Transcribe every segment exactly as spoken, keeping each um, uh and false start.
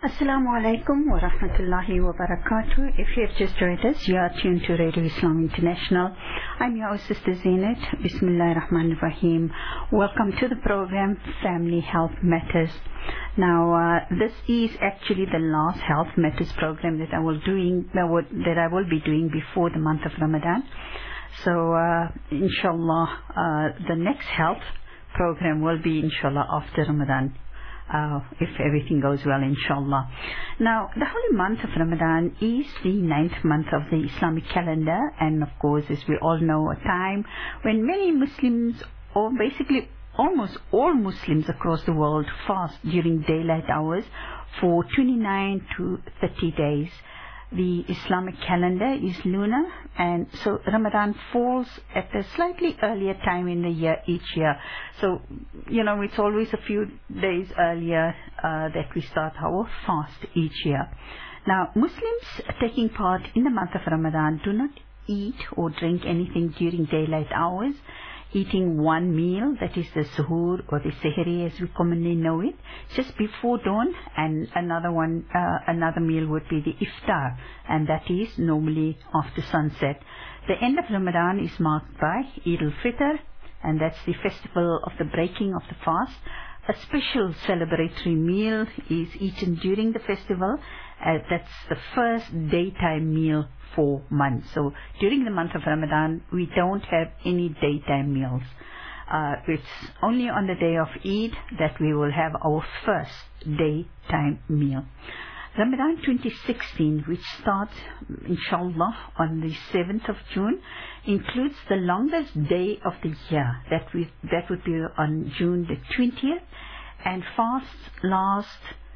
Assalamu alaikum wa rahmatullahi wa barakatuh. If you have just joined us, you are tuned to Radio Islam International. I'm your host, Sister Zainat. Bismillahir Rahmanir Rahim. Welcome to the program Family Health Matters. Now, uh, this is actually the last Health Matters program that I will doing that, would, that I will be doing before the month of Ramadan. So, uh, inshallah, uh, the next health program will be inshallah after Ramadan. Uh, if everything goes well, inshallah. Now, the holy month of Ramadan is the ninth month of the Islamic calendar, and of course, as we all know, a time when many Muslims, or basically almost all Muslims across the world, fast during daylight hours for twenty-nine to thirty days. The Islamic calendar is lunar, and so Ramadan falls at a slightly earlier time in the year each year. So, you know, it's always a few days earlier uh, that we start our fast each year. Now, Muslims taking part in the month of Ramadan do not eat or drink anything during daylight hours, eating one meal, that is the suhoor or the sehri as we commonly know it, just before dawn, and another one, uh, another meal would be the iftar, and that is normally after sunset. The end of Ramadan is marked by Eid al-Fitr, and that's the festival of the breaking of the fast. A special celebratory meal is eaten during the festival. Uh, that's the first daytime meal for months. So during the month of Ramadan, we don't have any daytime meals. Uh, it's only on the day of Eid that we will have our first daytime meal. Ramadan twenty sixteen, which starts inshallah on the seventh of June, includes the longest day of the year. That, we, that would be on June the twentieth, and fasts last,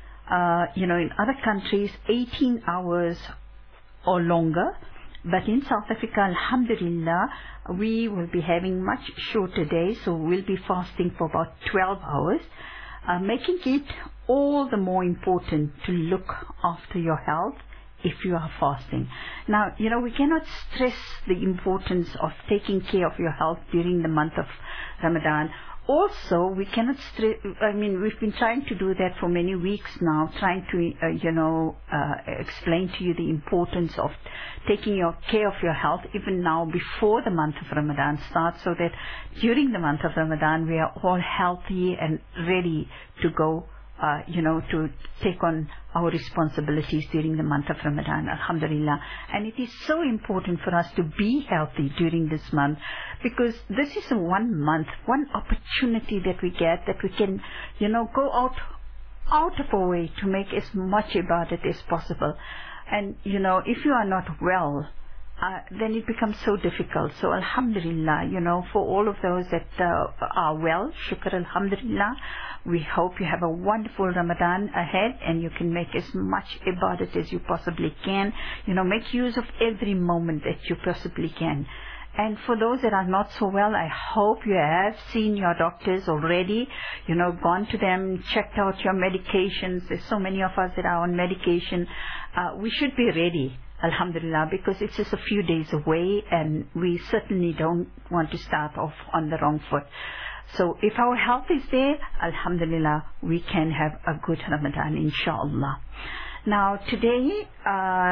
uh, you know, in other countries, eighteen hours or longer. But in South Africa, alhamdulillah, we will be having much shorter days, so we'll be fasting for about twelve hours. Uh, making it all the more important to look after your health if you are fasting. Now, you know, we cannot stress the importance of taking care of your health during the month of Ramadan. Also, we cannot stress, I mean, we've been trying to do that for many weeks now, trying to, uh, you know, uh, explain to you the importance of taking your care of your health even now before the month of Ramadan starts, so that during the month of Ramadan we are all healthy and ready to go, uh, you know, to take on our responsibilities during the month of Ramadan, alhamdulillah. And it is so important for us to be healthy during this month, because this is a one month, one opportunity that we get, that we can, you know, go out, out of our way to make as much about it as possible. And, you know, if you are not well, Uh, then it becomes so difficult. So alhamdulillah, you know, for all of those that uh, are well, shukr alhamdulillah, we hope you have a wonderful Ramadan ahead, and you can make as much ibadat as you possibly can. You know, make use of every moment that you possibly can. And for those that are not so well, I hope you have seen your doctors already, you know, gone to them, checked out your medications. There's so many of us that are on medication. Uh, we should be ready, alhamdulillah, because it's just a few days away, and we certainly don't want to start off on the wrong foot. So if our health is there, alhamdulillah, we can have a good Ramadan, inshallah. Now today, uh,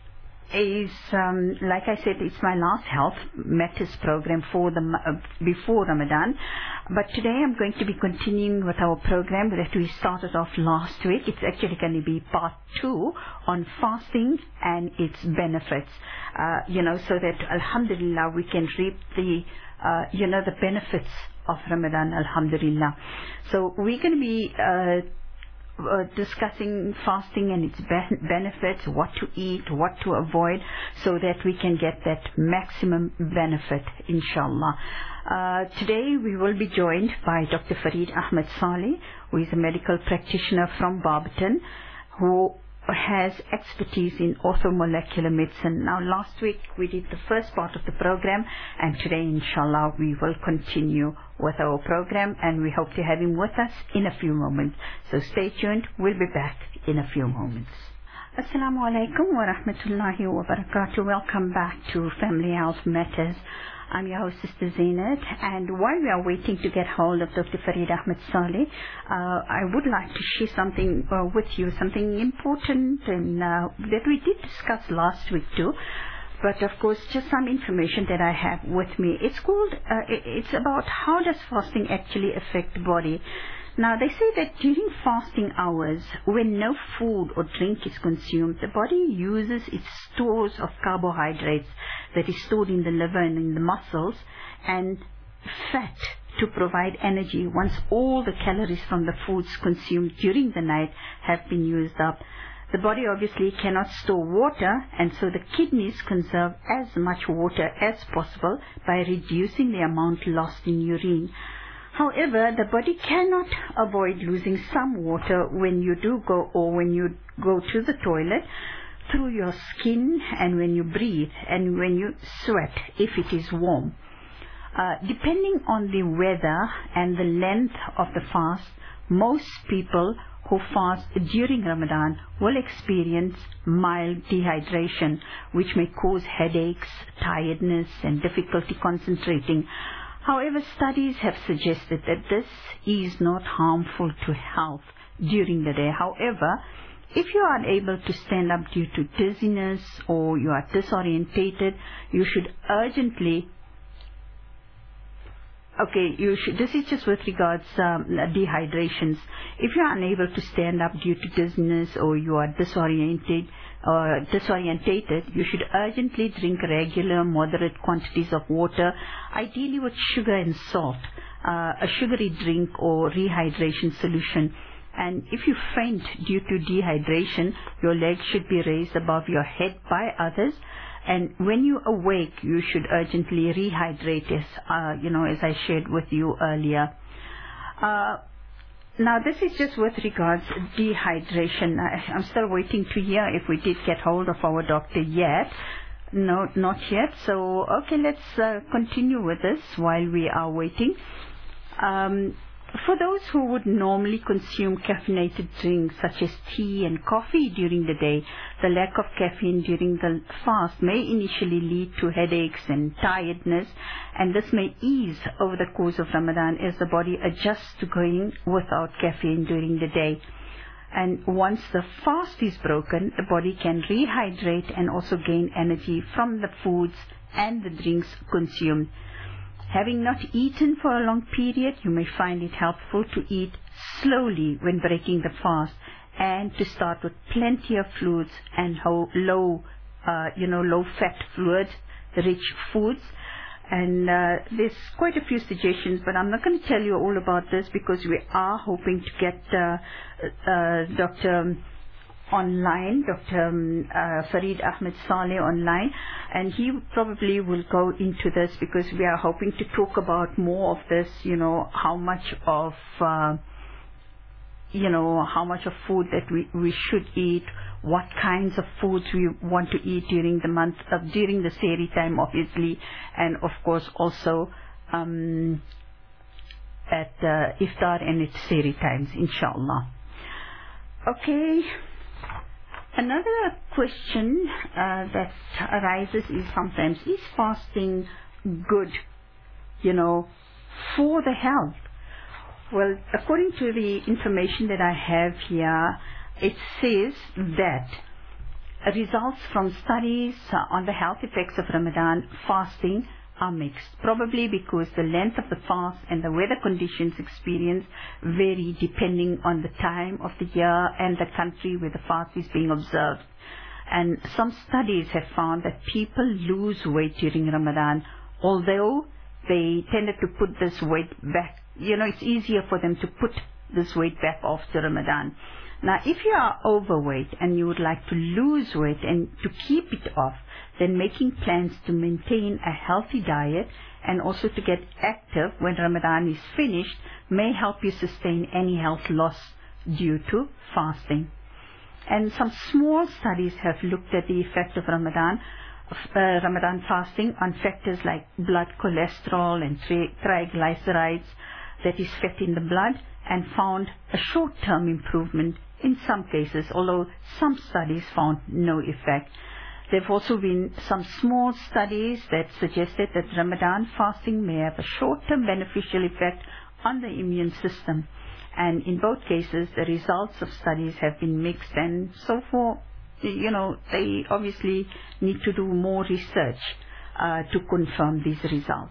is, um, like I said, it's my last Health Matters program for the, uh, before Ramadan. But today I'm going to be continuing with our program that we started off last week. It's actually going to be part two on fasting and its benefits. Uh, you know, so that alhamdulillah we can reap the, uh, you know, the benefits of Ramadan, alhamdulillah. So we're going to be, uh, Uh, discussing fasting and its be benefits, what to eat, what to avoid, so that we can get that maximum benefit, inshallah. Uh, today we will be joined by Doctor Farid Ahmed Saleh, who is a medical practitioner from Barberton, who has expertise in orthomolecular medicine. Now, last week we did the first part of the program, and today, inshallah, we will continue with our program, and we hope to have him with us in a few moments. So stay tuned. We'll be back in a few moments. Assalamu alaikum wa rahmatullahi wa barakatuh. Welcome back to Family Health Matters. I'm your host, Sister Zainat, and while we are waiting to get hold of Doctor Farid Ahmed Saleh, uh, I would like to share something uh, with you, something important and uh, that we did discuss last week too. But of course, just some information that I have with me. It's called, uh, it's about how does fasting actually affect the body. Now, they say that during fasting hours, when no food or drink is consumed, the body uses its stores of carbohydrates that is stored in the liver and in the muscles and fat to provide energy once all the calories from the foods consumed during the night have been used up. The body obviously cannot store water, and so the kidneys conserve as much water as possible by reducing the amount lost in urine. However, the body cannot avoid losing some water when you do go or when you go to the toilet through your skin and when you breathe and when you sweat if it is warm. Uh, depending on the weather and the length of the fast, most people who fast during Ramadan will experience mild dehydration, which may cause headaches, tiredness, and difficulty concentrating. However, studies have suggested that this is not harmful to health during the day. However, if you are unable to stand up due to dizziness or you are disorientated, you should urgently Okay, you should, this is just with regards um, dehydrations. If you are unable to stand up due to dizziness or you are disoriented or disorientated, you should urgently drink regular, moderate quantities of water, ideally with sugar and salt, uh, a sugary drink or rehydration solution. And if you faint due to dehydration, your legs should be raised above your head by others. And when you awake, you should urgently rehydrate, as uh, you know, as I shared with you earlier. Uh, now, this is just with regards dehydration. I, I'm still waiting to hear if we did get hold of our doctor yet. No, not yet. So, okay, let's uh, continue with this while we are waiting. Um, For those who would normally consume caffeinated drinks such as tea and coffee during the day, the lack of caffeine during the fast may initially lead to headaches and tiredness, and this may ease over the course of Ramadan as the body adjusts to going without caffeine during the day. And once the fast is broken, the body can rehydrate and also gain energy from the foods and the drinks consumed. Having not eaten for a long period, you may find it helpful to eat slowly when breaking the fast and to start with plenty of fluids and low, uh, you know, low-fat fluid-rich foods. And uh, there's quite a few suggestions, but I'm not going to tell you all about this because we are hoping to get uh, uh, Doctor online, Doctor Um, uh, Farid Ahmed Saleh online, and he probably will go into this because we are hoping to talk about more of this, you know, how much of, uh, you know, how much of food that we, we should eat, what kinds of foods we want to eat during the month, uh, during the Sehri time, obviously, and of course also um, at uh, Iftar and at Sehri times, inshallah. Okay. Another question uh, that arises is sometimes, is fasting good, you know, for the health? Well, according to the information that I have here, it says that results from studies on the health effects of Ramadan fasting are mixed, probably because the length of the fast and the weather conditions experienced vary depending on the time of the year and the country where the fast is being observed. And some studies have found that people lose weight during Ramadan, although they tended to put this weight back. You know, it's easier for them to put this weight back after Ramadan. Now, if you are overweight and you would like to lose weight and to keep it off, then making plans to maintain a healthy diet and also to get active when Ramadan is finished may help you sustain any health loss due to fasting. And some small studies have looked at the effect of Ramadan, uh, Ramadan fasting on factors like blood cholesterol and tri triglycerides, that is fat in the blood, and found a short-term improvement in some cases, although some studies found no effect. There have also been some small studies that suggested that Ramadan fasting may have a short-term beneficial effect on the immune system. And in both cases, the results of studies have been mixed, and so for, you know, they obviously need to do more research uh, to confirm these results.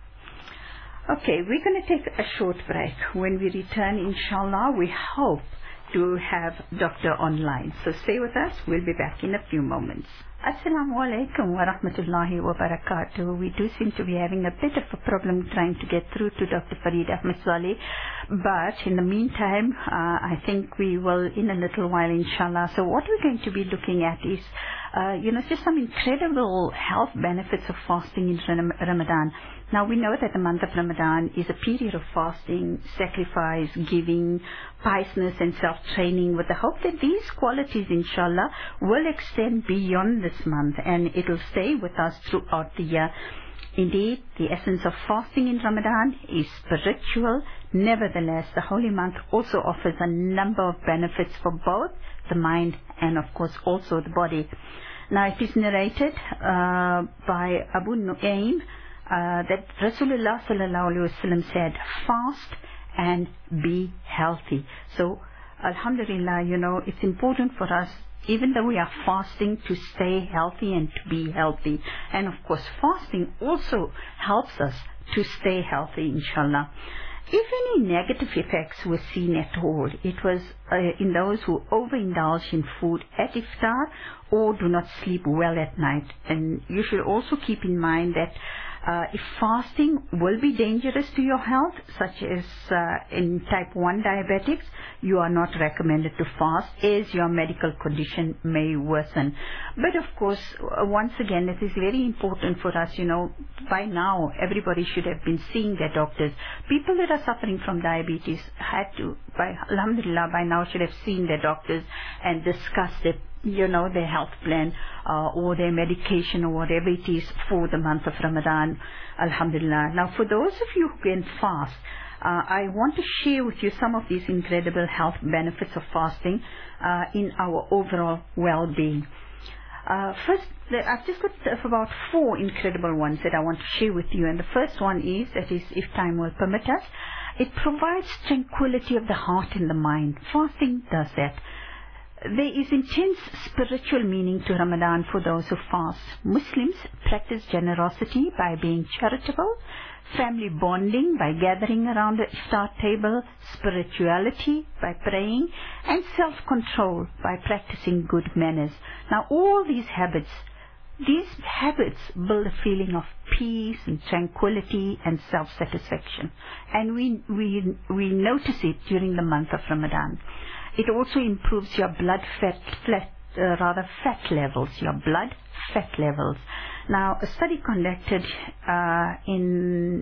Okay, we're going to take a short break. When we return, inshallah, we hope to have Doctor online. So stay with us. We'll be back in a few moments. Assalamu alaikum wa rahmatullahi wa barakatuh. We do seem to be having a bit of a problem trying to get through to Doctor Fareed Ahmed Saleh, but in the meantime, uh, I think we will in a little while, inshallah. So what we're going to be looking at is, uh, you know, just some incredible health benefits of fasting in Ramadan. Now, we know that the month of Ramadan is a period of fasting, sacrifice, giving, piousness and self-training, with the hope that these qualities, inshallah, will extend beyond this month and it will stay with us throughout the year. Indeed, the essence of fasting in Ramadan is spiritual. Nevertheless, the holy month also offers a number of benefits for both the mind and, of course, also the body. Now, it is narrated uh, by Abu Nu'aym uh, that Rasulullah sallallahu alaihi wasallam said, fast and be healthy. So, alhamdulillah, you know, it's important for us, even though we are fasting, to stay healthy and to be healthy. And of course, fasting also helps us to stay healthy, inshallah. If any negative effects were seen at all, it was uh, in those who overindulge in food at iftar or do not sleep well at night. And you should also keep in mind that Uh, if fasting will be dangerous to your health, such as uh, in type one diabetics, you are not recommended to fast, as your medical condition may worsen. But of course, uh, once again, it is very important for us, you know, by now everybody should have been seeing their doctors. People that are suffering from diabetes had to, by alhamdulillah, by now should have seen their doctors and discussed it, you know, their health plan uh, or their medication or whatever it is for the month of Ramadan, alhamdulillah. Now, for those of you who can fast, uh, I want to share with you some of these incredible health benefits of fasting uh, in our overall well-being. Uh, first, I've just got about four incredible ones that I want to share with you. And the first one is, that is, if time will permit us, it provides tranquility of the heart and the mind. Fasting does that. There is intense spiritual meaning to Ramadan for those who fast. Muslims practice generosity by being charitable, family bonding by gathering around the iftar table, spirituality by praying, and self-control by practicing good manners. Now, all these habits, these habits build a feeling of peace and tranquility and self-satisfaction. And we, we, we notice it during the month of Ramadan. It also improves your blood fat, fat uh, rather fat levels, your blood fat levels. Now, a study conducted uh, in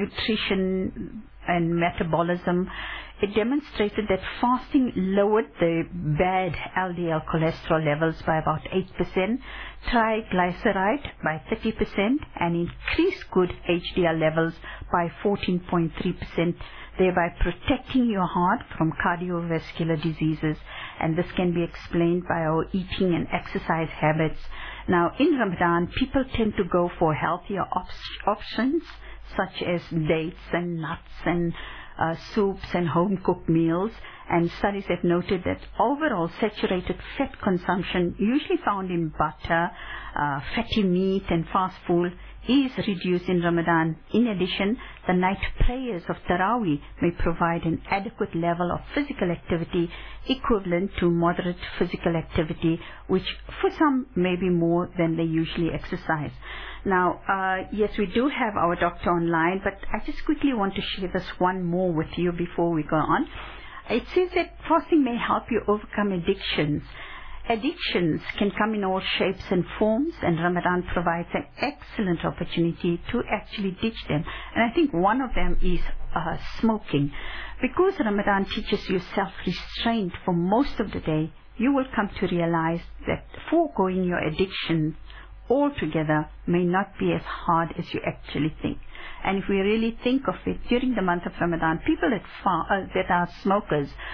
nutrition and metabolism, it demonstrated that fasting lowered the bad L D L cholesterol levels by about eight percent, triglyceride by thirty percent, and increased good H D L levels by fourteen point three percent, thereby protecting your heart from cardiovascular diseases. And this can be explained by our eating and exercise habits. Now, in Ramadan, people tend to go for healthier op options, such as dates and nuts and uh, soups and home-cooked meals. And studies have noted that overall saturated fat consumption, usually found in butter, uh, fatty meat and fast food, is reduced in Ramadan. In addition, the night prayers of Taraweeh may provide an adequate level of physical activity equivalent to moderate physical activity, which for some may be more than they usually exercise. Now, uh, yes, we do have our doctor online, but I just quickly want to share this one more with you before we go on. It says that fasting may help you overcome addictions. Addictions can come in all shapes and forms, and Ramadan provides an excellent opportunity to actually ditch them. And I think one of them is uh, smoking. Because Ramadan teaches you self-restraint for most of the day, you will come to realize that foregoing your addiction altogether may not be as hard as you actually think. And if we really think of it, during the month of Ramadan, people that, far, uh, that are smokers,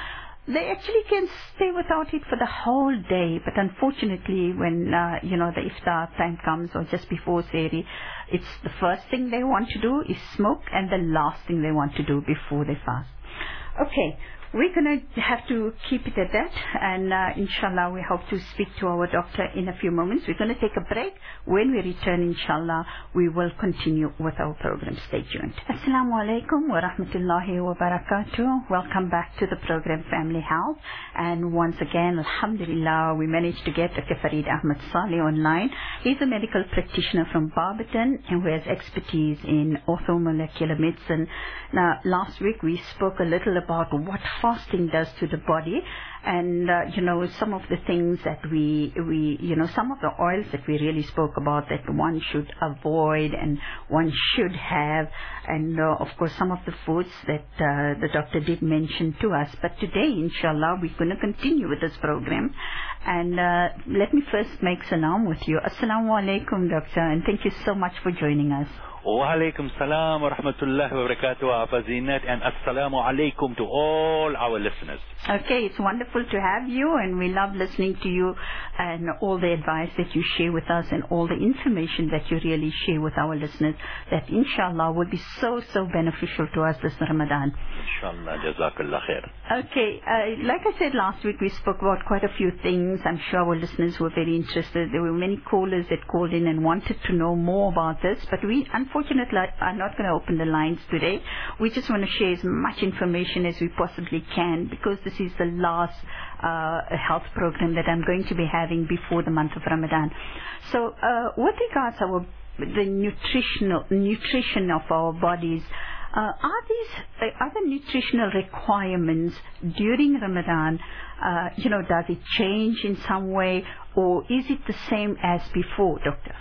they actually can stay without it for the whole day, but unfortunately when, uh, you know, the iftar time comes or just before Sehri, it's the first thing they want to do is smoke and the last thing they want to do before they fast. Okay. We're going to have to keep it at that, and uh, inshallah we hope to speak to our doctor in a few moments. We're going to take a break. When we return, inshallah, we will continue with our program. Stay tuned. Assalamu alaikum wa rahmatullahi wa barakatuh. Welcome back to the program Family Health. And once again, alhamdulillah, we managed to get Doctor Farid Ahmed Saleh online. He's a medical practitioner from Barberton and who has expertise in orthomolecular medicine. Now, last week we spoke a little about what fasting does to the body, and uh, you know, some of the things that we we you know some of the oils that we really spoke about that one should avoid and one should have, and uh, of course some of the foods that uh, the doctor did mention to us. But today, inshallah, we're going to continue with this program, and uh, let me first make salam with you. Assalamu alaikum, doctor, and thank you so much for joining us. Wa alaikum salam wa rahmatullahi wa barakatuh, Afazinat, and assalamu alaikum to all our listeners. Okay, it's wonderful to have you, and we love listening to you and all the advice that you share with us and all the information that you really share with our listeners that inshallah will be so, so beneficial to us this Ramadan. Inshallah, jazakallah khair. Okay, uh, like I said last week, we spoke about quite a few things. I'm sure our listeners were very interested. There were many callers that called in and wanted to know more about this, but we unfortunately are not going to open the lines today. We just want to share as much information as we possibly can, because this is the last uh, health program that I'm going to be having before the month of Ramadan. So uh, with regards to our, the nutritional nutrition of our bodies, uh, are these uh, other nutritional requirements during Ramadan, uh, you know, does it change in some way, or is it the same as before, doctor?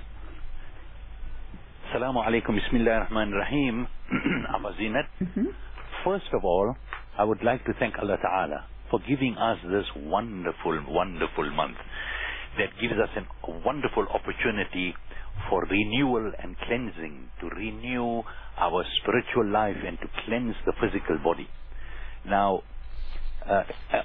Assalamu alaikum, bismillah ar-Rahman ar-Rahim. Afazinat. Mm-hmm. First of all, I would like to thank Allah Ta'ala for giving us this wonderful, wonderful month that gives us a wonderful opportunity for renewal and cleansing, to renew our spiritual life and to cleanse the physical body. Now, uh,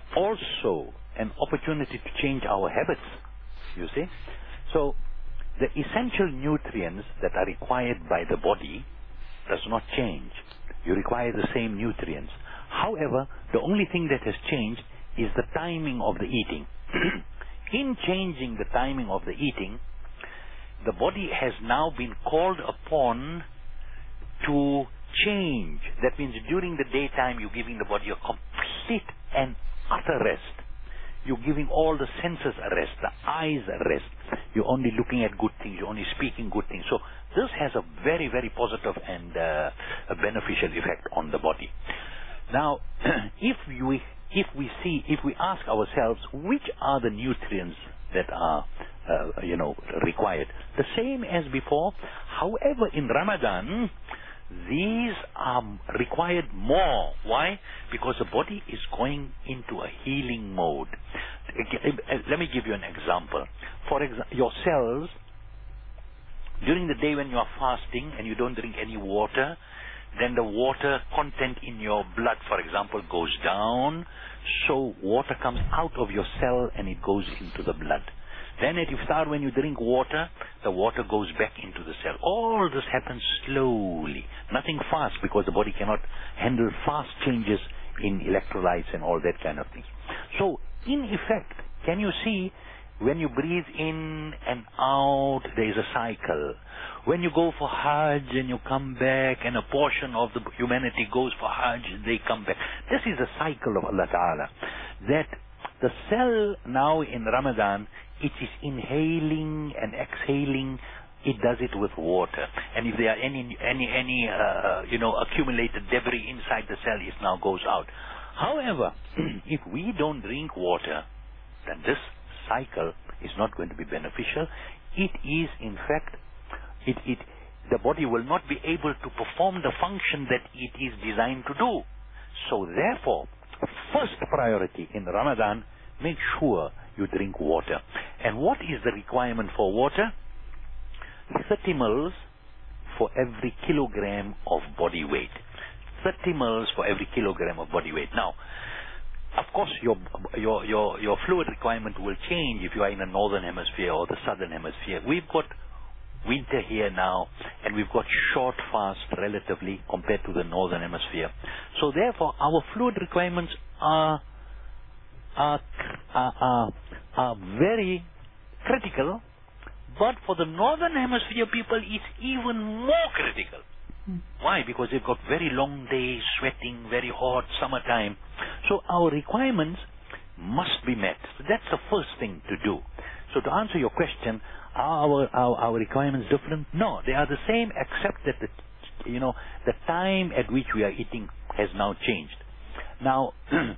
also an opportunity to change our habits, you see. So, the essential nutrients that are required by the body does not change. You require the same nutrients. However, the only thing that has changed is the timing of the eating. In changing the timing of the eating, the body has now been called upon to change. That means during the daytime you're giving the body a complete and utter rest. You're giving all the senses a rest, the eyes a rest. You're only looking at good things, you're only speaking good things. So this has a very, very positive and uh, a beneficial effect on the body. Now, if we if we see, if we ask ourselves, which are the nutrients that are, uh, you know, required? The same as before. However, in Ramadan, these are required more. Why? Because the body is going into a healing mode. Let me give you an example. For example, your cells, during the day when you are fasting and you don't drink any water, then the water content in your blood, for example, goes down. So water comes out of your cell and it goes into the blood. Then at iftar, when you drink water, the water goes back into the cell. All this happens slowly. Nothing fast, because the body cannot handle fast changes in electrolytes and all that kind of things. So, in effect, can you see, when you breathe in and out, there is a cycle. When you go for Hajj and you come back, and a portion of the humanity goes for Hajj, they come back. This is a cycle of Allah Ta'ala. That the cell now in Ramadan, it is inhaling and exhaling. It does it with water. And if there are any, any, any, uh, you know, accumulated debris inside the cell, it now goes out. However, if we don't drink water, then this cycle is not going to be beneficial. It is, in fact, it, it, the body will not be able to perform the function that it is designed to do. So therefore, first priority in Ramadan, make sure you drink water. And what is the requirement for water? thirty mils for every kilogram of body weight. thirty mils for every kilogram of body weight. Now, of course, your, your, your, your fluid requirement will change if you are in the northern hemisphere or the southern hemisphere. We've got winter here now, and we've got short fast relatively compared to the northern hemisphere. So therefore, our fluid requirements are, are, are, are, are very critical, but for the northern hemisphere people, it's even more critical. Mm. Why? Because they've got very long days, sweating, very hot, summertime. So our requirements must be met. So that's the first thing to do. So to answer your question, are our, our, our requirements different? No, they are the same, except that the, you know, the time at which we are eating has now changed. Now,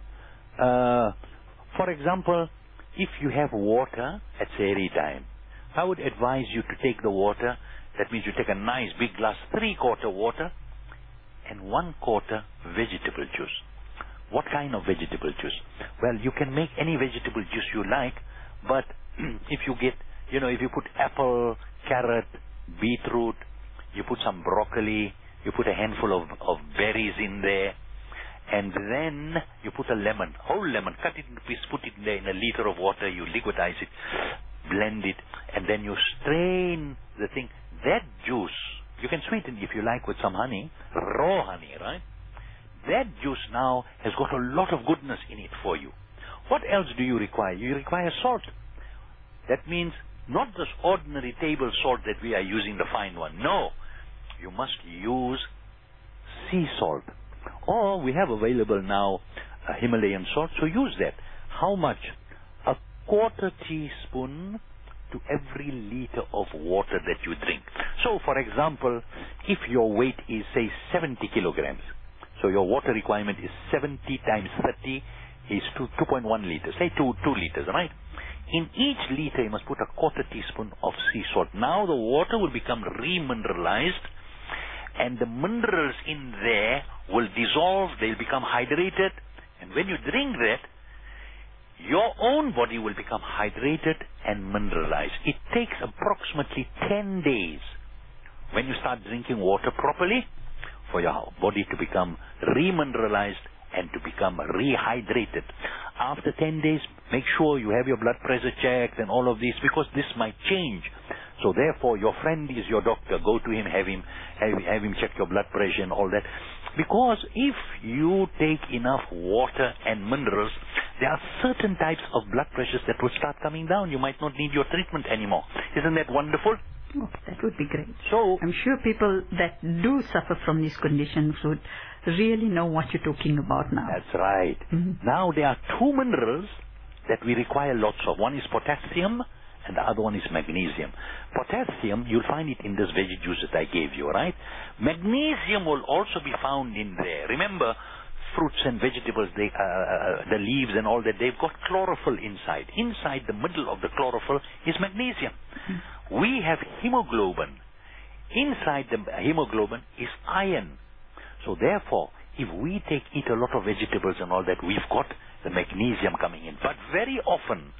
uh, for example, if you have water at Sehri time, I would advise you to take the water. That means you take a nice big glass, three-quarter water, and one-quarter vegetable juice. What kind of vegetable juice? Well, you can make any vegetable juice you like, but if you get, you know, if you put apple, carrot, beetroot, you put some broccoli, you put a handful of, of berries in there, and then you put a lemon, whole lemon, cut it into pieces, put it in there in a liter of water, you liquidize it, blend it, and then you strain the thing. That juice, you can sweeten if you like with some honey, raw honey, right? That juice now has got a lot of goodness in it for you. What else do you require? You require salt. That means not this ordinary table salt that we are using, the fine one. No, you must use sea salt. Or we have available now uh, Himalayan salt, so use that. How much? A quarter teaspoon to every liter of water that you drink. So, for example, if your weight is, say, seventy kilograms, so your water requirement is seventy times thirty is two point one liters, say two, two liters, right? In each liter, you must put a quarter teaspoon of sea salt. Now the water will become remineralized, and the minerals in there will dissolve, they'll become hydrated, and when you drink that, your own body will become hydrated and mineralized. It takes approximately ten days when you start drinking water properly for your body to become remineralized and to become rehydrated. After ten days, make sure you have your blood pressure checked and all of this, because this might change. So therefore, your friend is your doctor. Go to him, have him, have, have him check your blood pressure and all that. Because if you take enough water and minerals, there are certain types of blood pressures that will start coming down. You might not need your treatment anymore. Isn't that wonderful? Oh, that would be great. So I'm sure people that do suffer from these conditions would really know what you're talking about now. That's right. Mm-hmm. Now there are two minerals that we require lots of. One is potassium and the other one is magnesium. Potassium, you'll find it in this veggie juice that I gave you, right? Magnesium will also be found in there. Remember, fruits and vegetables, they, uh, uh, the leaves and all that, they've got chlorophyll inside. Inside the middle of the chlorophyll is magnesium. Mm-hmm. We have hemoglobin. Inside the hemoglobin is iron. So therefore, if we take eat a lot of vegetables and all that, we've got the magnesium coming in. But very often,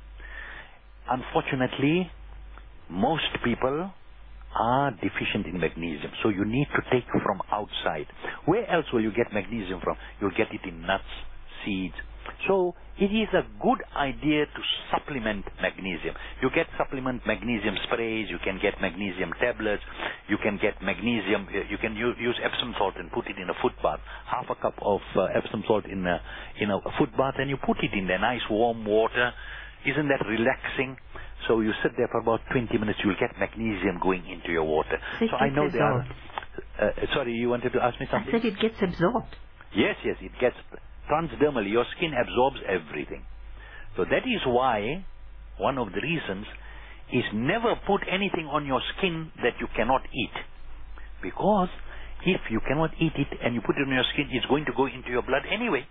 unfortunately, most people are deficient in magnesium. So you need to take from outside. Where else will you get magnesium from? You'll get it in nuts, seeds. So it is a good idea to supplement magnesium. You get supplement magnesium sprays, you can get magnesium tablets, you can get magnesium, you can use, use Epsom salt and put it in a foot bath. Half a cup of uh, Epsom salt in a, in a foot bath, and you put it in there, nice warm water. Isn't that relaxing? So you sit there for about twenty minutes, you'll get magnesium going into your water. It so I know there are... Uh, sorry, you wanted to ask me something? I said it gets absorbed. Yes, yes, it gets... Transdermally, your skin absorbs everything. So that is why, one of the reasons, is never put anything on your skin that you cannot eat. Because if you cannot eat it and you put it on your skin, it's going to go into your blood anyway.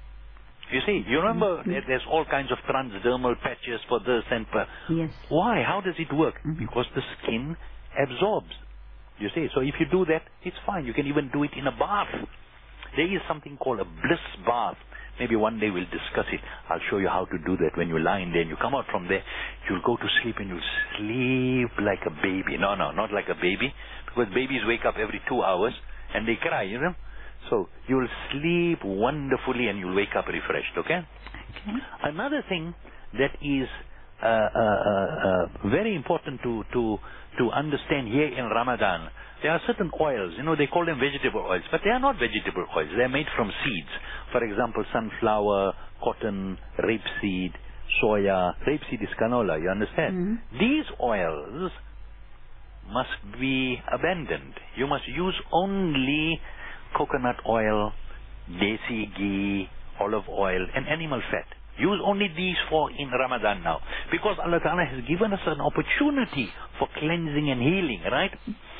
You see, you remember mm-hmm. that there's all kinds of transdermal patches for this and for... Yes. Why? How does it work? Mm-hmm. Because the skin absorbs. You see, so if you do that, it's fine. You can even do it in a bath. There is something called a bliss bath. Maybe one day we'll discuss it. I'll show you how to do that. When you lie in there and you come out from there, you'll go to sleep and you'll sleep like a baby. No, no, not like a baby. Because babies wake up every two hours and they cry, you know. So you'll sleep wonderfully and you'll wake up refreshed, okay? Okay. Another thing that is uh, uh, uh, uh, very important to, to, to understand here in Ramadan, there are certain oils, you know, they call them vegetable oils, but they are not vegetable oils. They are made from seeds. For example, sunflower, cotton, rapeseed, soya. Rapeseed is canola, you understand? Mm-hmm. These oils must be abandoned. You must use only coconut oil, desi ghee, olive oil, and animal fat. Use only these four in Ramadan now. Because Allah Ta'ala has given us an opportunity for cleansing and healing, right?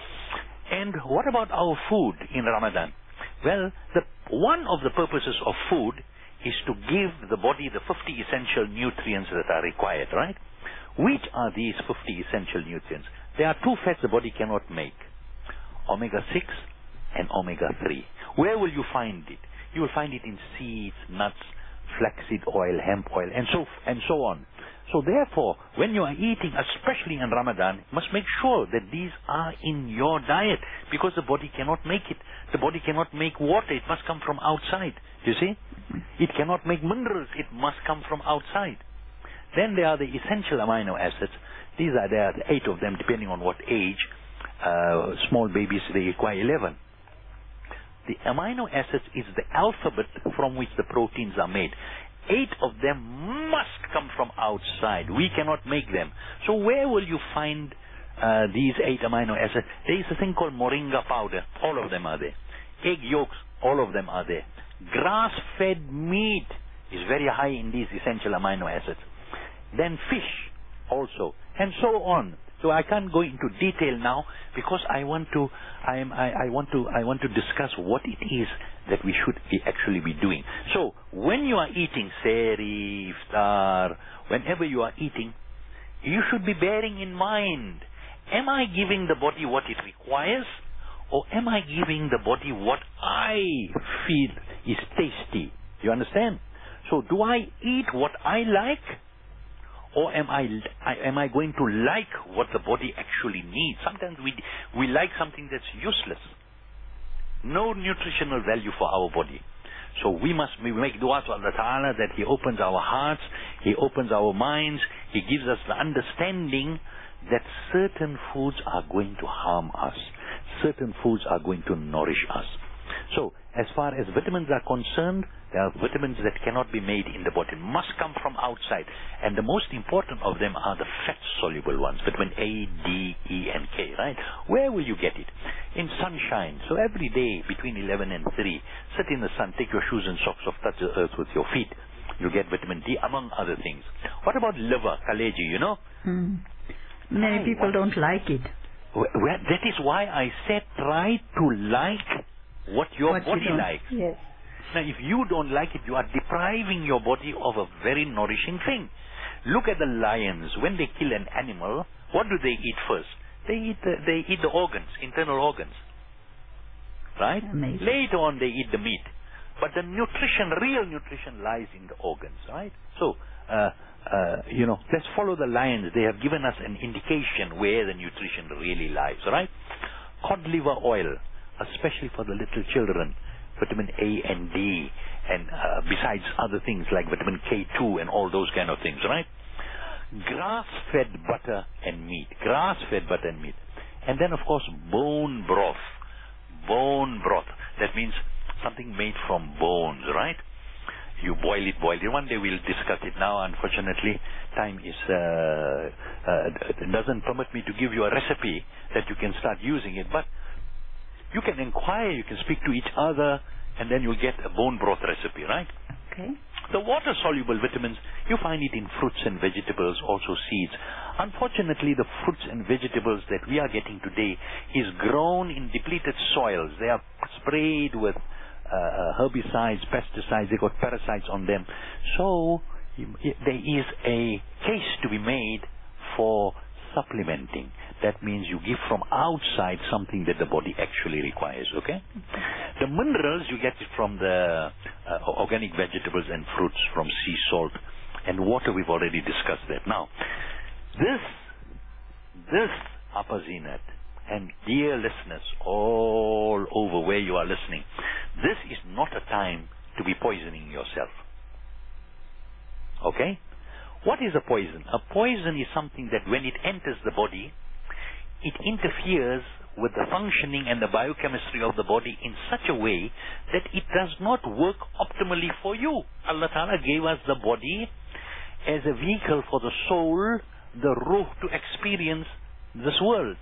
And what about our food in Ramadan? Well, the, one of the purposes of food is to give the body the fifty essential nutrients that are required, right? Which are these fifty essential nutrients? There are two fats the body cannot make. omega six and omega three. Where will you find it? You will find it in seeds, nuts, flaxseed oil, hemp oil, and so, and so on. So therefore, when you are eating, especially in Ramadan, you must make sure that these are in your diet, because the body cannot make it. The body cannot make water. It must come from outside. You see? It cannot make minerals. It must come from outside. Then there are the essential amino acids. These are there, are eight of them, depending on what age. Uh, small babies, they require eleven. The amino acids is the alphabet from which the proteins are made. Eight of them must come from outside. We cannot make them. So where will you find uh, these eight amino acids? There is a thing called moringa powder. All of them are there. Egg yolks, all of them are there. Grass-fed meat is very high in these essential amino acids. Then fish also, and so on. So I can't go into detail now, because I want to, I am, I, I want to, I want to discuss what it is that we should be actually be doing. So when you are eating sehri, iftar, whenever you are eating, you should be bearing in mind: am I giving the body what it requires, or am I giving the body what I feel is tasty? You understand? So do I eat what I like? Or am I, am I going to like what the body actually needs? Sometimes we, we like something that's useless. No nutritional value for our body. So we must we make dua to Allah Ta'ala that He opens our hearts, He opens our minds, He gives us the understanding that certain foods are going to harm us. Certain foods are going to nourish us. So, as far as vitamins are concerned, there are vitamins that cannot be made in the body, must come from outside. And the most important of them are the fat-soluble ones, vitamin A, D, E, and K, right? Where will you get it? In sunshine. So every day between eleven and three, sit in the sun, take your shoes and socks off, touch the earth with your feet. You get vitamin D, among other things. What about liver, kaleji, you know? Hmm. Many people don't like it. Well, that is why I said try to like what your what body you likes. Yes. Now, if you don't like it, you are depriving your body of a very nourishing thing. Look at the lions. When they kill an animal, what do they eat first? They eat the, they eat the organs, internal organs. Right? Amazing. Later on, they eat the meat. But the nutrition, real nutrition, lies in the organs. Right? So, uh, uh, you know, let's follow the lions. They have given us an indication where the nutrition really lies. Right? Cod liver oil, especially for the little children, vitamin A and D, and uh, besides other things like vitamin K two and all those kind of things, right? Grass-fed butter and meat, grass-fed butter and meat. And then, of course, bone broth, bone broth. That means something made from bones, right? You boil it, boil it. One day we'll discuss it. Now, unfortunately, time is uh, uh, doesn't permit me to give you a recipe that you can start using it, but you can inquire, you can speak to each other, and then you'll get a bone broth recipe, right? Okay. The water-soluble vitamins, you find it in fruits and vegetables, also seeds. Unfortunately, the fruits and vegetables that we are getting today is grown in depleted soils. They are sprayed with uh, herbicides, pesticides, they got parasites on them. So, there is a case to be made for supplementing. That means you give from outside something that the body actually requires, okay? The minerals, you get it from the uh, organic vegetables and fruits, from sea salt, and water, we've already discussed that. Now, this, this Upper Zenith, and dear listeners all over where you are listening, this is not a time to be poisoning yourself. Okay? What is a poison? A poison is something that when it enters the body, it interferes with the functioning and the biochemistry of the body in such a way that it does not work optimally for you. Allah Ta'ala gave us the body as a vehicle for the soul, the ruh, to experience this world.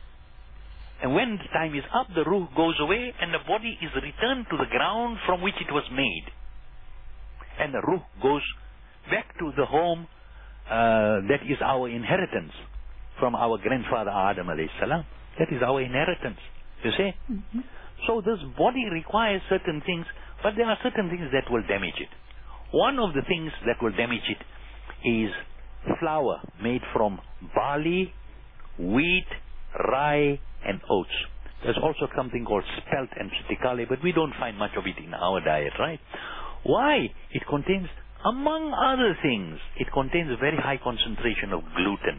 And when the time is up, the ruh goes away and the body is returned to the ground from which it was made. And the ruh goes back to the home uh, that is our inheritance from our grandfather Adam alayhi salam. That is our inheritance, you see. Mm-hmm. So this body requires certain things, but there are certain things that will damage it. One of the things that will damage it is flour made from barley, wheat, rye, and oats. There's also something called spelt and stikale, but we don't find much of it in our diet, right? Why? It contains, among other things, it contains a very high concentration of gluten.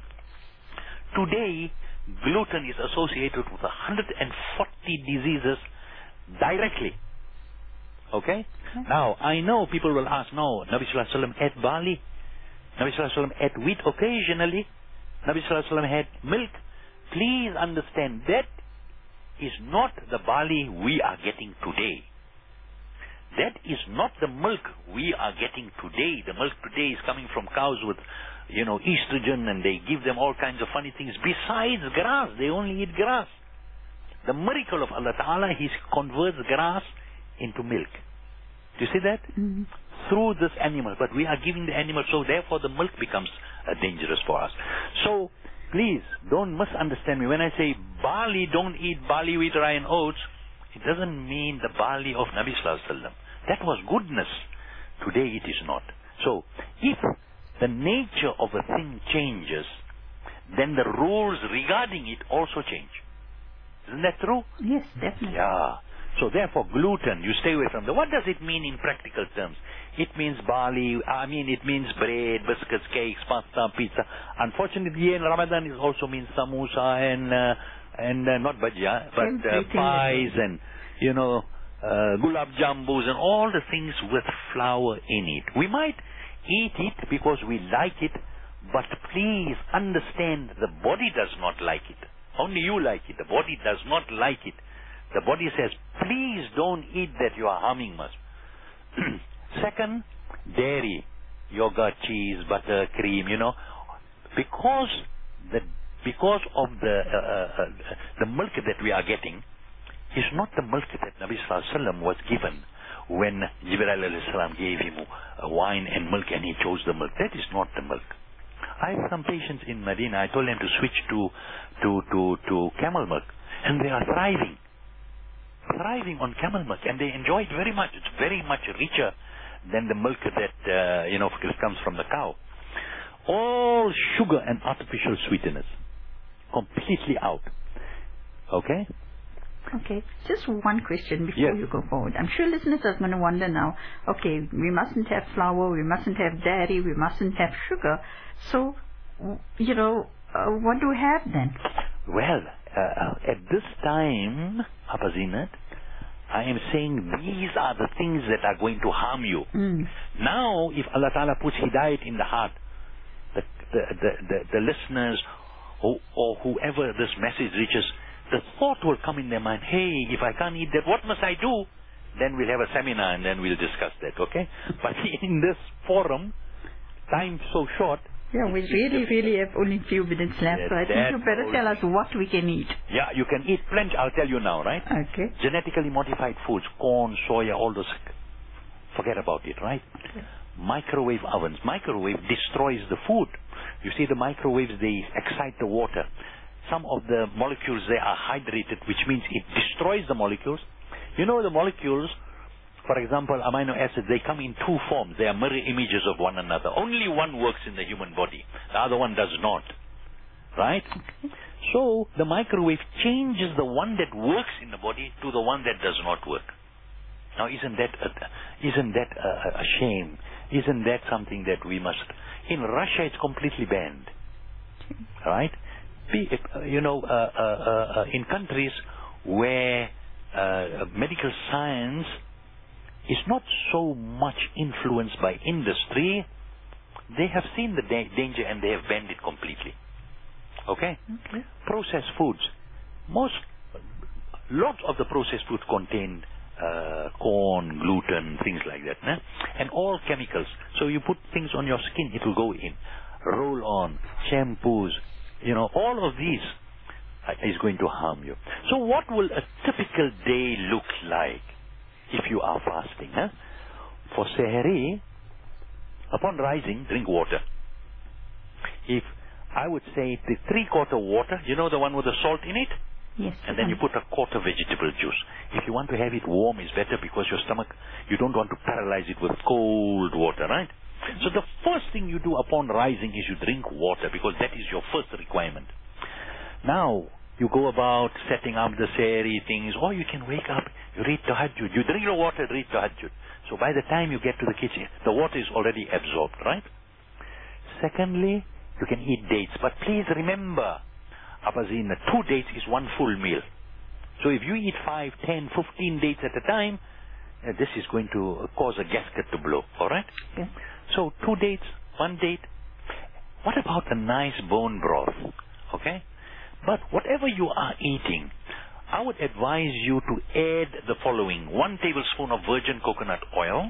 Today, gluten is associated with one hundred forty diseases directly. Okay? Okay? Now, I know people will ask, no, Nabi Sallallahu Alaihi Wasallam ate barley. Nabi Sallallahu Alaihi Wasallam ate wheat occasionally. Nabi Sallallahu Alaihi Wasallam had milk. Please understand, that is not the barley we are getting today. That is not the milk we are getting today. The milk today is coming from cows with, you know, estrogen, and they give them all kinds of funny things. Besides grass, they only eat grass. The miracle of Allah Ta'ala, He converts grass into milk. Do you see that? Mm-hmm. Through this animal. But we are giving the animal, so therefore the milk becomes uh, dangerous for us. So, please, don't misunderstand me. When I say barley, don't eat barley, wheat, rye, and oats, it doesn't mean the barley of Nabi Sallallahu Alaihi Wasallam. That was goodness. Today it is not. So, if the nature of a thing changes, then the rules regarding it also change. Isn't that true? Yes, definitely. Yeah. So therefore, gluten, you stay away from that. What does it mean in practical terms? It means barley, I mean it means bread, biscuits, cakes, pasta, pizza. Unfortunately, in Ramadan it also means samosa and, uh, and uh, not bhajia, but uh, pies and, you know, uh, gulab jambus and all the things with flour in it. We might eat it because we like it, but please understand, the body does not like it. Only you like it. The body does not like it. The body says, please don't eat that, you are harming us. Second, dairy, yogurt, cheese, butter, cream, you know, because the because of the uh, uh, the milk that we are getting is not the milk that Nabi Sallallahu Alaihi Wasallam was given when Jibreel Alayhi Salam gave him uh, wine and milk and he chose the milk. That is not the milk. I have some patients in Medina. I told them to switch to to to to camel milk, and they are thriving, thriving on camel milk, and they enjoy it very much. It's very much richer than the milk that uh, you know comes from the cow. All sugar and artificial sweeteners, completely out. Okay. Okay, just one question before yes. you go forward. I'm sure listeners are going to wonder now, okay, we mustn't have flour, we mustn't have dairy, we mustn't have sugar. So, you know, uh, what do we have then? Well, uh, at this time, Abba Zeenat, I am saying these are the things that are going to harm you. Mm. Now, if Allah Ta'ala puts hidayat in the heart, the, the, the, the, the listeners or, or whoever this message reaches, the thought will come in their mind, hey, if I can't eat that, what must I do? Then we'll have a seminar and then we'll discuss that, okay? But in this forum, time so short. Yeah, we really, really have only a few minutes left, so I think you better tell us what we can eat. Yeah, you can eat plenty, I'll tell you now, right? Okay. Genetically modified foods, corn, soya, all those, forget about it, right? Okay. Microwave ovens. Microwave destroys the food. You see, the microwaves, they excite the water. Some of the molecules, they are hydrated, which means it destroys the molecules. You know the molecules, for example, amino acids, they come in two forms. They are mirror images of one another. Only one works in the human body. The other one does not. Right? Okay. So, the microwave changes the one that works in the body to the one that does not work. Now, isn't that a, isn't that a, a shame? Isn't that something that we must... In Russia, it's completely banned. Right? You know, uh, uh, uh, in countries where uh, medical science is not so much influenced by industry, they have seen the da- danger and they have banned it completely. Okay? Okay. Processed foods. Most, lots of the processed foods contain uh, corn, gluten, things like that. Né? And all chemicals. So you put things on your skin, it will go in. Roll-on, shampoos, you know, all of these is going to harm you. So what will a typical day look like if you are fasting? Huh? For Sehri, upon rising, drink water. If I would say the three-quarter water, you know the one with the salt in it? Yes. And then you put a quarter vegetable juice. If you want to have it warm, it's better because your stomach, you don't want to paralyze it with cold water, right? So the first thing you do upon rising is you drink water because that is your first requirement. Now, you go about setting up the sehri things, or you can wake up, you read tahajjud, you drink your water, read tahajjud. So by the time you get to the kitchen, the water is already absorbed, right? Secondly, you can eat dates. But please remember, Abazina, two dates is one full meal. So if you eat five, ten, fifteen dates at a time, uh, this is going to cause a gasket to blow, all right? Yeah. So two dates, one date. What about a nice bone broth, okay? But whatever you are eating, I would advise you to add the following. One tablespoon of virgin coconut oil,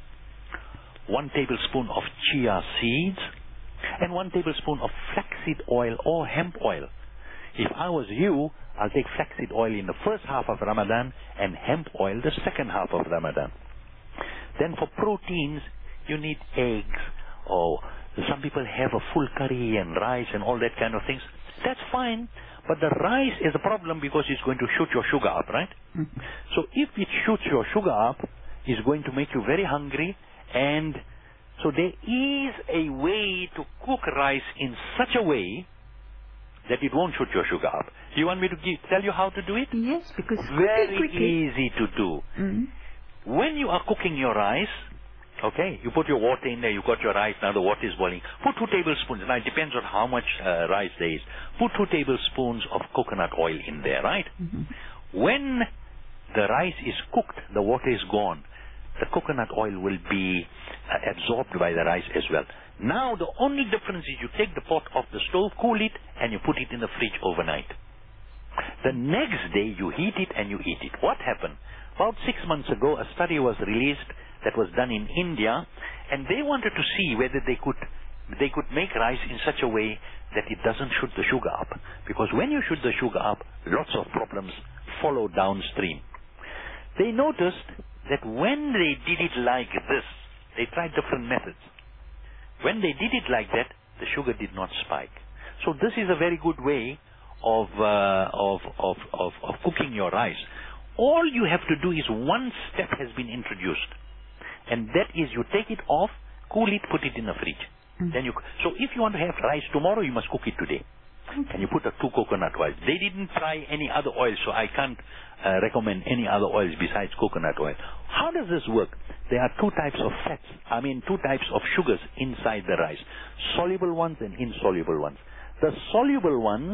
one tablespoon of chia seeds, and one tablespoon of flaxseed oil or hemp oil. If I was you, I'll take flaxseed oil in the first half of Ramadan and hemp oil the second half of Ramadan. Then for proteins, you need eggs, or some people have a full curry and rice and all that kind of things. That's fine, but the rice is a problem because it's going to shoot your sugar up, right? Mm-hmm. So if it shoots your sugar up, it's going to make you very hungry, and so there is a way to cook rice in such a way that it won't shoot your sugar up. Do you want me to give, tell you how to do it? Yes, because Very quickly. easy to do. Mm-hmm. When you are cooking your rice, okay, you put your water in there, you got your rice, now the water is boiling. Put two tablespoons, now it depends on how much uh, rice there is. Put two tablespoons of coconut oil in there, right? Mm-hmm. When the rice is cooked, the water is gone. The coconut oil will be uh, absorbed by the rice as well. Now the only difference is you take the pot off the stove, cool it, and you put it in the fridge overnight. The next day you heat it and you eat it. What happened? About six months ago, a study was released that was done in India, and they wanted to see whether they could they could make rice in such a way that it doesn't shoot the sugar up. Because when you shoot the sugar up, lots of problems follow downstream. They noticed that when they did it like this, they tried different methods. When they did it like that, the sugar did not spike. So this is a very good way of, uh, of, of, of, of cooking your rice. All you have to do is one step has been introduced. And that is you take it off, cool it, put it in the fridge. Mm. Then you, so if you want to have rice tomorrow, you must cook it today. Okay. And you put a two coconut oils. They didn't try any other oil, so I can't uh, recommend any other oils besides coconut oil. How does this work? There are two types of fats, I mean two types of sugars inside the rice. Soluble ones and insoluble ones. The soluble ones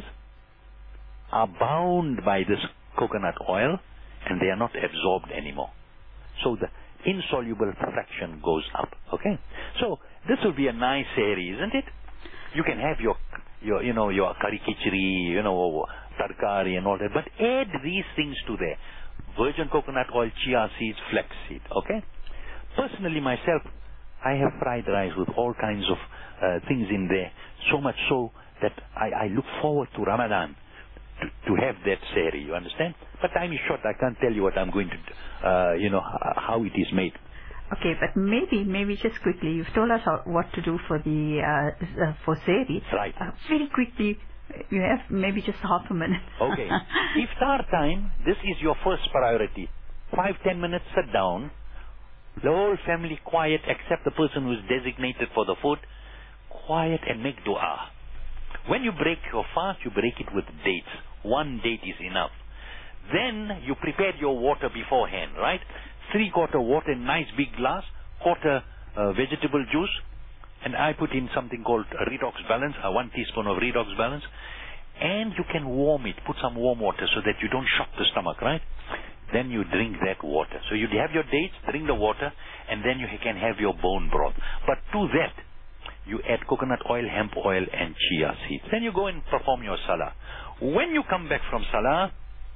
are bound by this coconut oil and they are not absorbed anymore. So the insoluble fraction goes up. Okay? So this will be a nice sehri, isn't it? You can have your your you know your curry khichdi, you know, tarkari and all that, but add these things to there. Virgin coconut oil, chia seeds, flax seed. Okay? Personally myself, I have fried rice with all kinds of uh, things in there, so much so that I, I look forward to Ramadan to, to have that sehri, you understand? But time is short, I can't tell you what I'm going to, uh, you know, how it is made. Okay, but maybe, maybe just quickly, you've told us how, what to do for the, uh, uh, for sehri. Right. Uh, very quickly, you have maybe just half a minute. Okay. Iftar time, this is your first priority. Five, ten minutes, sit down. The whole family quiet except the person who is designated for the food. Quiet and make dua. When you break your fast, you break it with dates. One date is enough. Then you prepare your water beforehand, right? Three quarter water in nice big glass, quarter uh, vegetable juice, and I put in something called redox balance, uh, one teaspoon of redox balance, and you can warm it, put some warm water so that you don't shock the stomach, right? Then you drink that water. So you have your dates, drink the water, and then you can have your bone broth. But to that, you add coconut oil, hemp oil, and chia seeds. Then you go and perform your salah. When you come back from salah,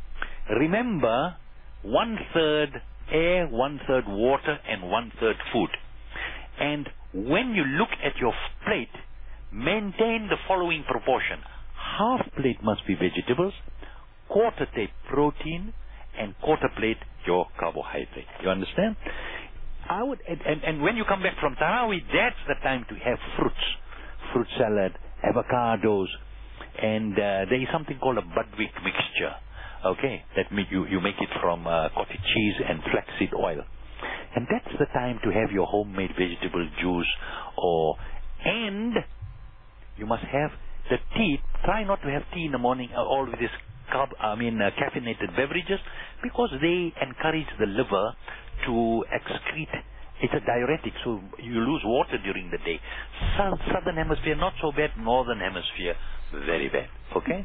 remember one-third air, one-third water, and one-third food. And when you look at your plate, maintain the following proportion. Half plate must be vegetables, quarter plate protein, and quarter plate your carbohydrate. You understand? I would, and, and, and when you come back from Tarawih, that's the time to have fruits, fruit salad, avocados, and uh, there is something called a Budwig mixture. Okay, that make you you make it from uh, cottage cheese and flaxseed oil, and that's the time to have your homemade vegetable juice. Or and you must have the tea. Try not to have tea in the morning, uh, all with this carb, I mean uh, caffeinated beverages, because they encourage the liver to excrete. It's a diuretic, so you lose water during the day. South, southern hemisphere not so bad. Northern hemisphere very bad. Okay.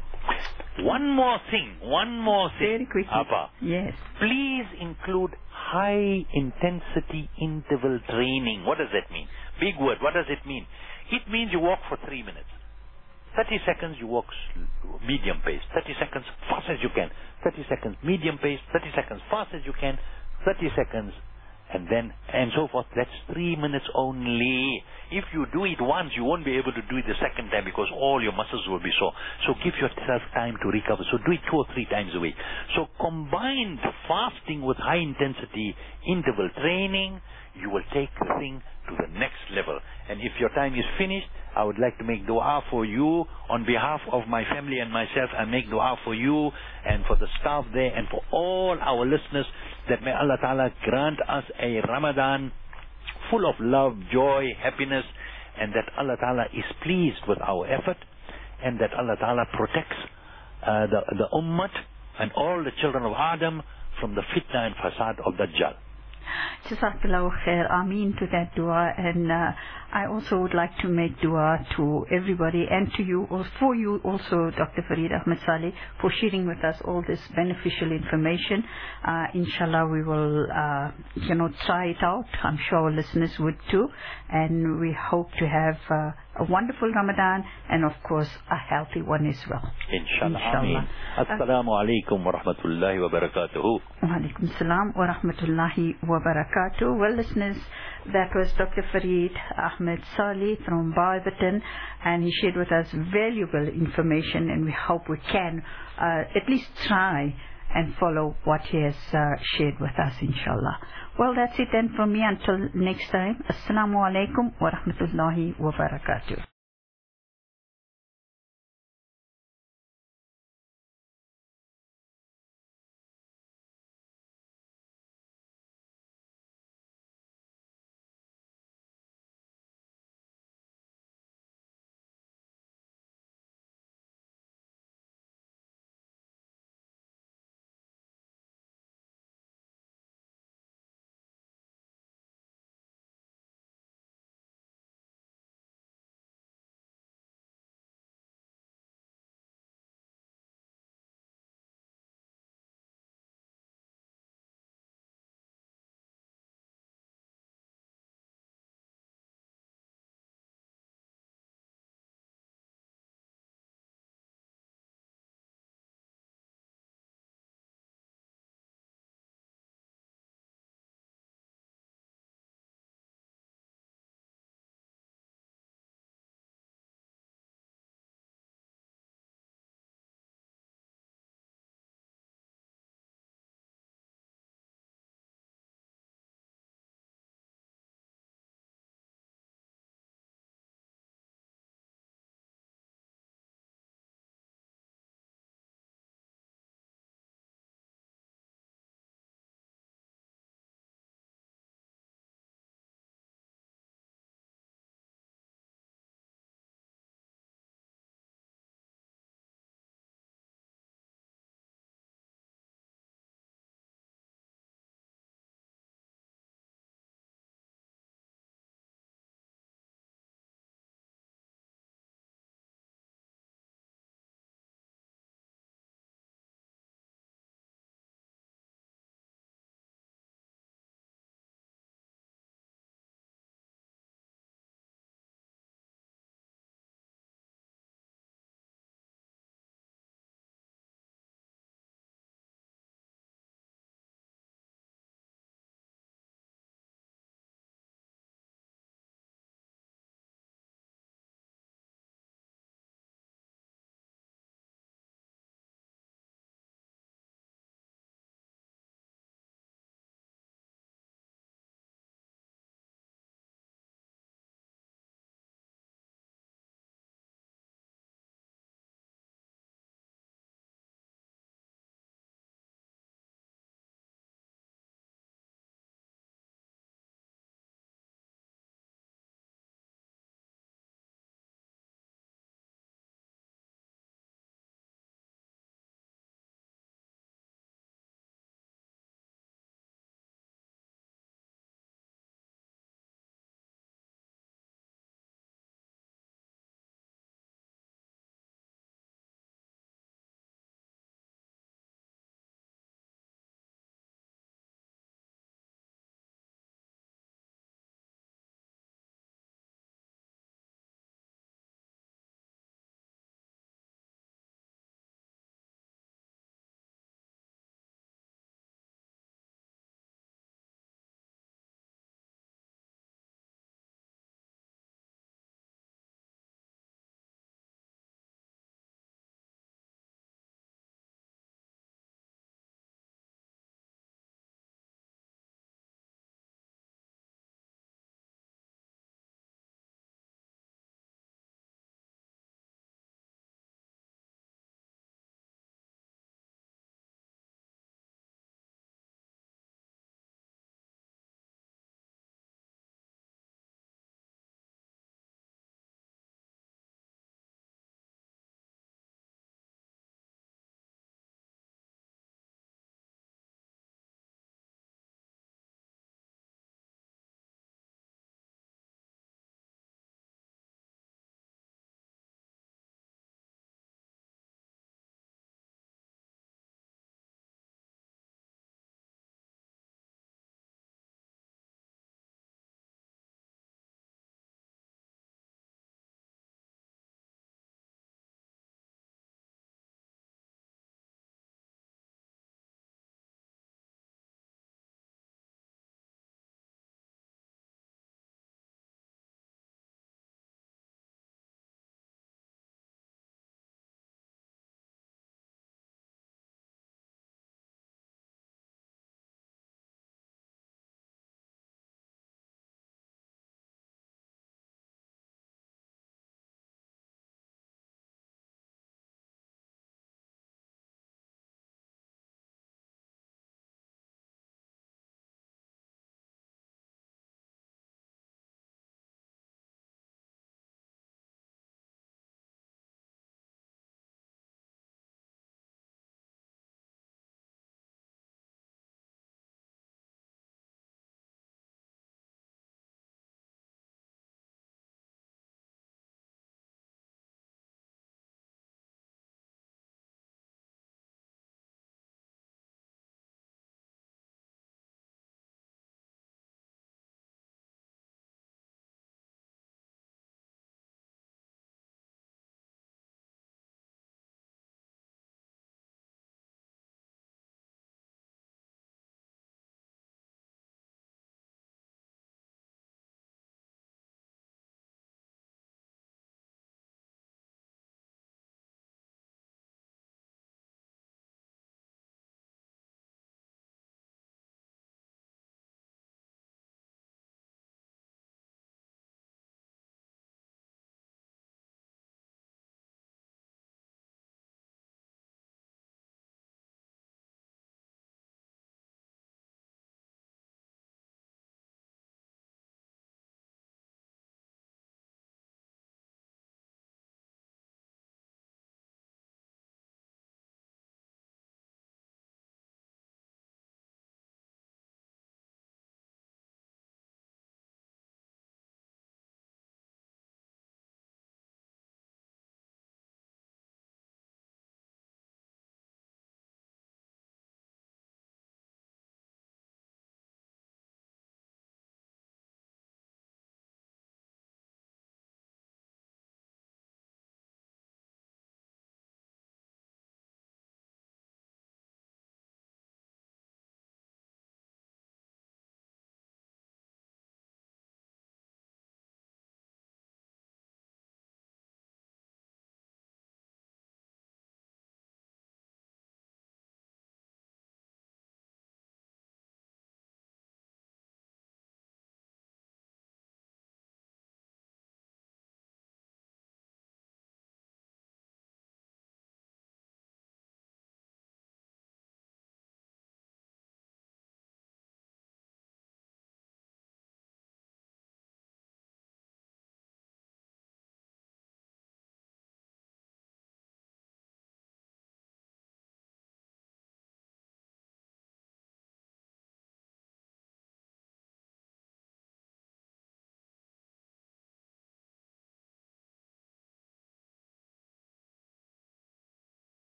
One more thing. One more thing. Very quickly. Appa. Yes. Please include high intensity interval training. What does that mean? Big word. What does it mean? It means you walk for three minutes. thirty seconds you walk medium pace. thirty seconds fast as you can. thirty seconds medium pace. thirty seconds fast as you can. thirty seconds and then and so forth. That's three minutes only. If you do it once, you won't be able to do it the second time because all your muscles will be sore. So give yourself time to recover. So do it two or three times a week. So combine fasting with high intensity interval training, you will take the thing to the next level. And if your time is finished, I would like to make dua for you. On behalf of my family and myself, I make dua for you and for the staff there and for all our listeners, that may Allah Ta'ala grant us a Ramadan full of love, joy, happiness, and that Allah Ta'ala is pleased with our effort, and that Allah Ta'ala protects uh, the, the Ummah and all the children of Adam from the fitna and fasad of Dajjal. Jazakallahu khair. Ameen to that dua. And uh, I also would like to make dua to everybody and to you, or for you also, Doctor Fareed Ahmed Saleh, for sharing with us all this beneficial information. Uh, inshallah, we will, uh, you know, try it out. I'm sure our listeners would too. And we hope to have uh, a wonderful Ramadan and, of course, a healthy one as well. Inshallah. Ameen. Assalamu alaikum wa rahmatullahi wa barakatuhu. Wa alaikum salam wa rahmatullahi wa barakatuh. Well, listeners, that was Doctor Fareed Ahmed Saleh from Barberton, and he shared with us valuable information, and we hope we can uh, at least try and follow what he has uh, shared with us, inshallah. Well, that's it then from me. Until next time, Assalamu alaikum wa rahmatullahi wa barakatuh.